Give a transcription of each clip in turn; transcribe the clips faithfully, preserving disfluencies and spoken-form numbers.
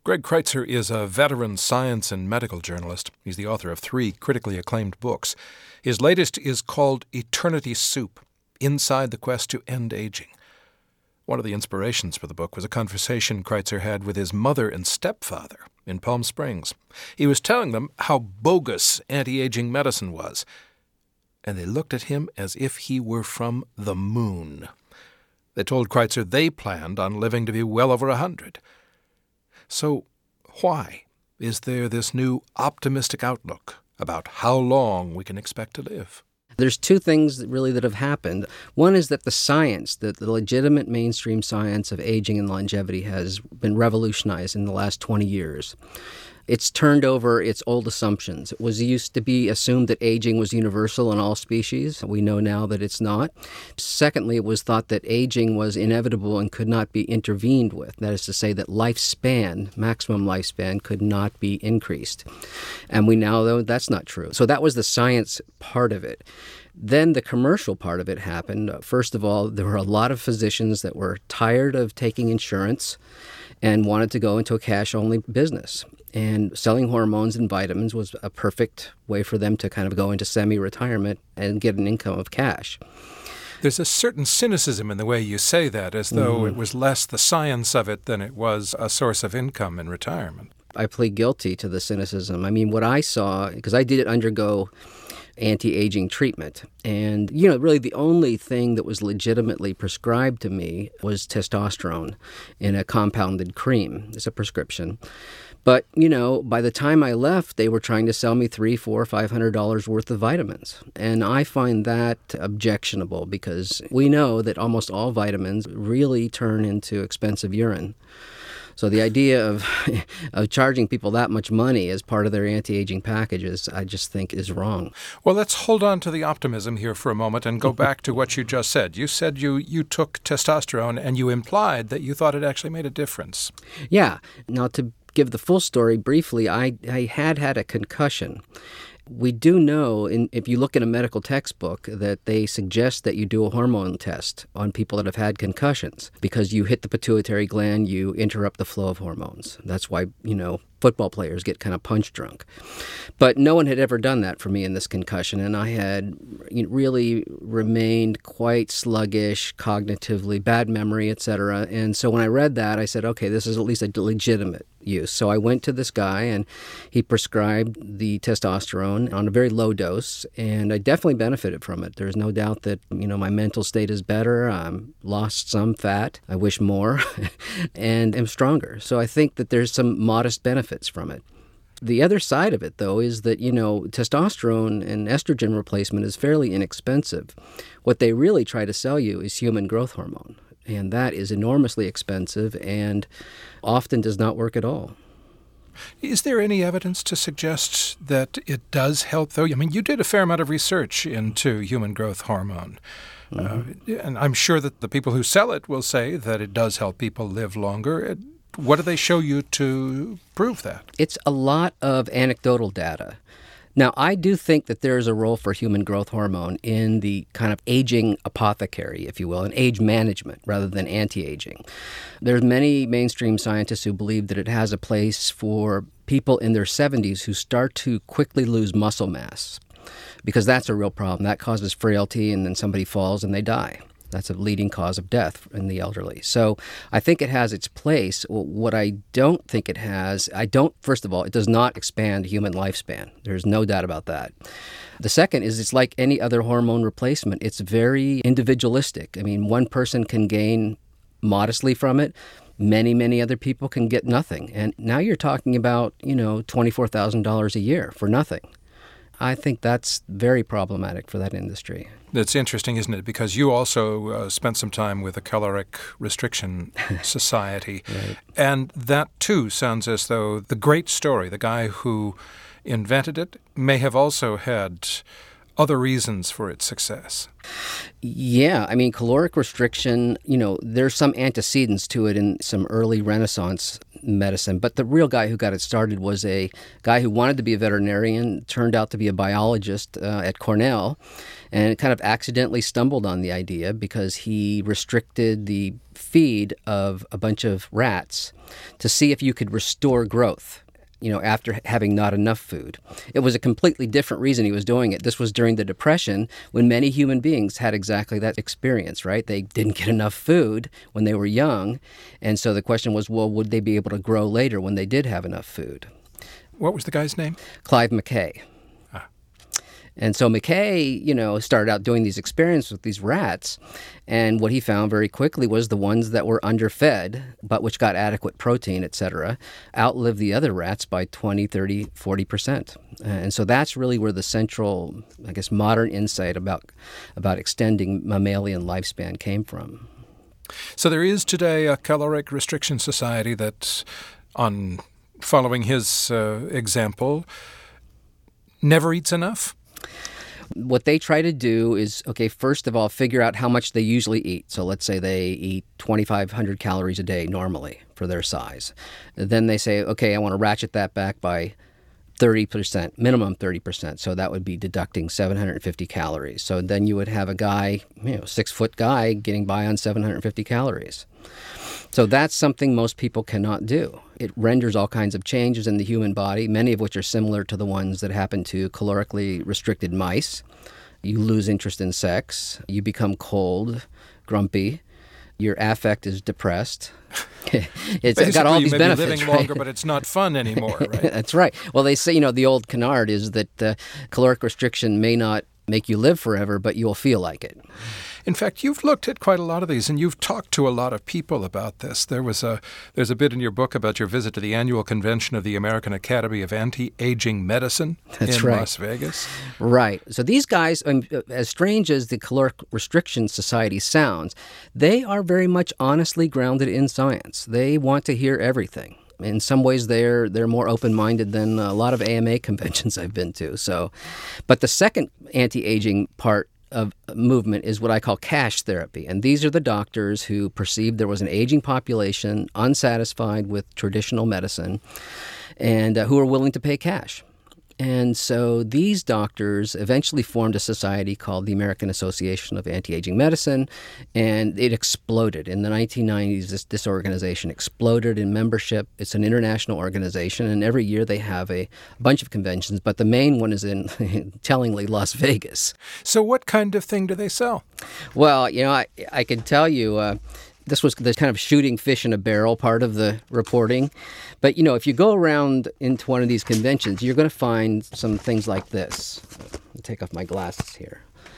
Greg Kreitzer is a veteran science and medical journalist. He's the author of three critically acclaimed books. His latest is called Eternity Soup, Inside the Quest to End Aging. One of the inspirations for the book was a conversation Kreitzer had with his mother and stepfather in Palm Springs. He was telling them how bogus anti-aging medicine was, and they looked at him as if he were from the moon. They told Kreitzer they planned on living to be well over a hundred. So why is there this new optimistic outlook about how long we can expect to live? There's two things that really that have happened. One is that the science, that the legitimate mainstream science of aging and longevity has been revolutionized in the last twenty years. It's turned over its old assumptions. It was used to be assumed that aging was universal in all species. We know now that it's not. Secondly, it was thought that aging was inevitable and could not be intervened with. That is to say that lifespan, maximum lifespan, could not be increased. And we now know that's not true. So that was the science part of it. Then the commercial part of it happened. First of all, there were a lot of physicians that were tired of taking insurance and wanted to go into a cash-only business. And selling hormones and vitamins was a perfect way for them to kind of go into semi-retirement and get an income of cash. There's a certain cynicism in the way you say that, as though mm-hmm. it was less the science of it than it was a source of income in retirement. I plead guilty to the cynicism. I mean, what I saw, because I did undergo anti-aging treatment. And, you know, really the only thing that was legitimately prescribed to me was testosterone in a compounded cream. It's a prescription. But, you know, by the time I left, they were trying to sell me three, four, five hundred dollars worth of vitamins. And I find that objectionable because we know that almost all vitamins really turn into expensive urine. So the idea of of charging people that much money as part of their anti-aging packages, I just think is wrong. Well, let's hold on to the optimism here for a moment and go back to what you just said. You said you, you took testosterone and you implied that you thought it actually made a difference. Yeah. Now, to give the full story briefly, I, I had had a concussion. We do know, in, if you look in a medical textbook, that they suggest that you do a hormone test on people that have had concussions because you hit the pituitary gland, you interrupt the flow of hormones. That's why, you know, football players get kind of punch drunk. But no one had ever done that for me in this concussion, and I had you know, really remained quite sluggish cognitively, bad memory, et cetera. And so when I read that, I said, okay, this is at least a legitimate use. So I went to this guy, and he prescribed the testosterone on a very low dose, and I definitely benefited from it. There's no doubt that, you know, my mental state is better. I'm lost some fat. I wish more, and am stronger. So I think that there's some modest benefits from it. The other side of it, though, is that, you know, testosterone and estrogen replacement is fairly inexpensive. What they really try to sell you is human growth hormone, and that is enormously expensive and often does not work at all. Is there any evidence to suggest that it does help, though? I mean, you did a fair amount of research into human growth hormone. Mm-hmm. Uh, and I'm sure that the people who sell it will say that it does help people live longer. What do they show you to prove that? It's a lot of anecdotal data. Now, I do think that there is a role for human growth hormone in the kind of aging apothecary, if you will, in age management rather than anti-aging. There's many mainstream scientists who believe that it has a place for people in their seventies who start to quickly lose muscle mass, because that's a real problem. That causes frailty, and then somebody falls and they die. That's a leading cause of death in the elderly. So I think it has its place. What I don't think it has, I don't, first of all, it does not expand human lifespan. There's no doubt about that. The second is it's like any other hormone replacement. It's very individualistic. I mean, one person can gain modestly from it. Many, many other people can get nothing. And now you're talking about, you know, twenty-four thousand dollars a year for nothing. I think that's very problematic for that industry. It's interesting, isn't it? Because you also uh, spent some time with the Caloric Restriction Society. Right. And that, too, sounds as though the great story, the guy who invented it, may have also had other reasons for its success. Yeah, I mean, caloric restriction, you know, there's some antecedents to it in some early Renaissance medicine, but the real guy who got it started was a guy who wanted to be a veterinarian, turned out to be a biologist uh, at Cornell, and kind of accidentally stumbled on the idea because he restricted the feed of a bunch of rats to see if you could restore growth, you know, after having not enough food. It was a completely different reason he was doing it. This was during the Depression, when many human beings had exactly that experience, right? They didn't get enough food when they were young, and so the question was, well, would they be able to grow later when they did have enough food? What was the guy's name? Clive McKay. And so McKay, you know, started out doing these experiments with these rats, and what he found very quickly was the ones that were underfed, but which got adequate protein, et cetera, outlived the other rats by twenty, thirty, forty percent. And so that's really where the central, I guess, modern insight about about extending mammalian lifespan came from. So there is today a caloric restriction society that, on following his uh, example, never eats enough? What they try to do is, okay, first of all, figure out how much they usually eat. So let's say they eat twenty-five hundred calories a day normally for their size. Then they say, okay, I want to ratchet that back by thirty percent, minimum thirty percent. So that would be deducting seven hundred fifty calories. So then you would have a guy, you know, six-foot guy getting by on seven hundred fifty calories. So that's something most people cannot do. It renders all kinds of changes in the human body, many of which are similar to the ones that happen to calorically restricted mice. You lose interest in sex. You become cold, grumpy. Your affect is depressed. It's Basically, got all you these may benefits, be living right? longer, but it's not fun anymore, right? That's right. Well, they say, you know, the old canard is that uh, caloric restriction may not make you live forever, but you'll feel like it. In fact, you've looked at quite a lot of these, and you've talked to a lot of people about this. There was a there's a bit in your book about your visit to the annual convention of the American Academy of Anti-Aging Medicine That's in right. Las Vegas. Right. So these guys, um, as strange as the Caloric Restriction Society sounds, they are very much honestly grounded in science. They want to hear everything. In some ways, they're they're more open-minded than a lot of A M A conventions I've been to. So, but the second anti-aging part of movement is what I call cash therapy. And these are the doctors who perceived there was an aging population unsatisfied with traditional medicine and uh, who are willing to pay cash. And so these doctors eventually formed a society called the American Association of Anti-Aging Medicine, and it exploded. In the nineteen nineties, this, this organization exploded in membership. It's an international organization, and every year they have a bunch of conventions, but the main one is in, tellingly, Las Vegas. So what kind of thing do they sell? Well, you know, I, I can tell you... Uh, This was the kind of shooting fish in a barrel part of the reporting. But, you know, if you go around into one of these conventions, you're going to find some things like this. I'll take off my glasses here.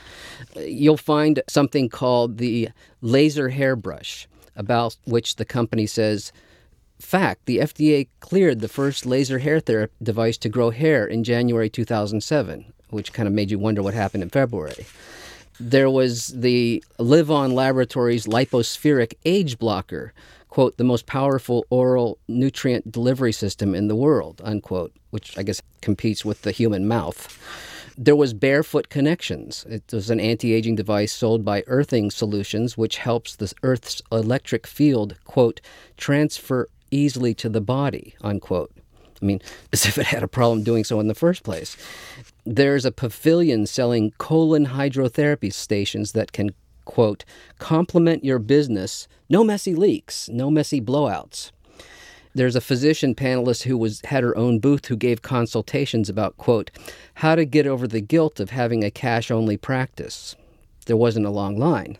You'll find something called the laser hairbrush, about which the company says, fact, the F D A cleared the first laser hair therapy device to grow hair in January two thousand seven, which kind of made you wonder what happened in February. There was the Live-On Laboratories Lipospheric Age Blocker, quote, the most powerful oral nutrient delivery system in the world, unquote, which I guess competes with the human mouth. There was Barefoot Connections. It was an anti-aging device sold by Earthing Solutions, which helps the Earth's electric field, quote, transfer easily to the body, unquote. I mean, as if it had a problem doing so in the first place. There's a pavilion selling colon hydrotherapy stations that can, quote, complement your business. No messy leaks, no messy blowouts. There's a physician panelist who was had her own booth who gave consultations about, quote, how to get over the guilt of having a cash-only practice. There wasn't a long line.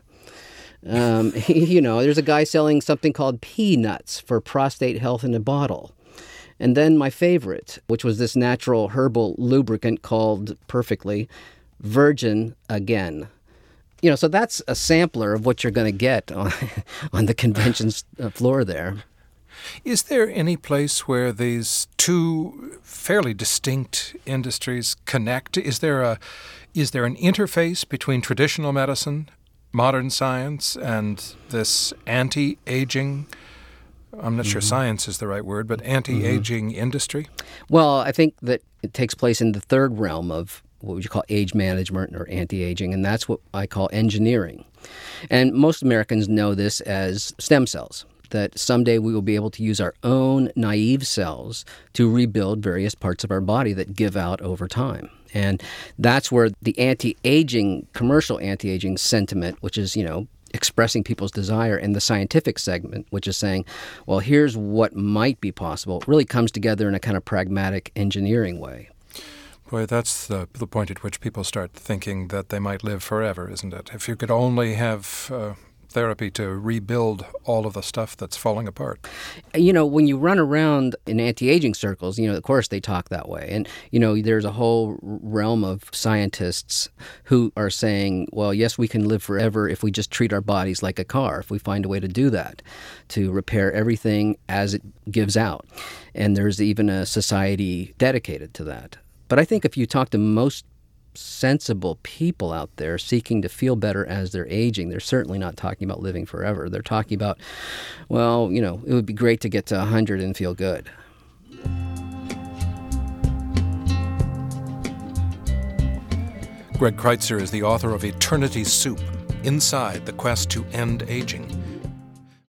Um, you know, there's a guy selling something called peanuts for prostate health in a bottle. And then my favorite, which was this natural herbal lubricant called, perfectly, Virgin Again. You know, so that's a sampler of what you're going to get on, on the convention's floor there. Is there any place where these two fairly distinct industries connect? Is there a is there an interface between traditional medicine, modern science, and this anti-aging, I'm not mm-hmm. sure science is the right word, but anti-aging mm-hmm. industry? Well, I think that it takes place in the third realm of what would you call age management or anti-aging, and that's what I call engineering. And most Americans know this as stem cells. that someday we will be able to use our own naive cells to rebuild various parts of our body that give out over time. And that's where the anti-aging, commercial anti-aging sentiment, which is, you know, expressing people's desire, and the scientific segment, which is saying, well, here's what might be possible, really comes together in a kind of pragmatic engineering way. Boy, that's the, the point at which people start thinking that they might live forever, isn't it? If you could only have uh, therapy to rebuild all of the stuff that's falling apart. You know, when you run around in anti-aging circles, you know, of course they talk that way. And, you know, there's a whole realm of scientists who are saying, well, yes, we can live forever if we just treat our bodies like a car, if we find a way to do that, to repair everything as it gives out. And there's even a society dedicated to that. But I think if you talk to most sensible people out there seeking to feel better as they're aging, they're certainly not talking about living forever. They're talking about, well, you know, it would be great to get to one hundred and feel good. Greg Kreitzer is the author of Eternity Soup, Inside the Quest to End Aging.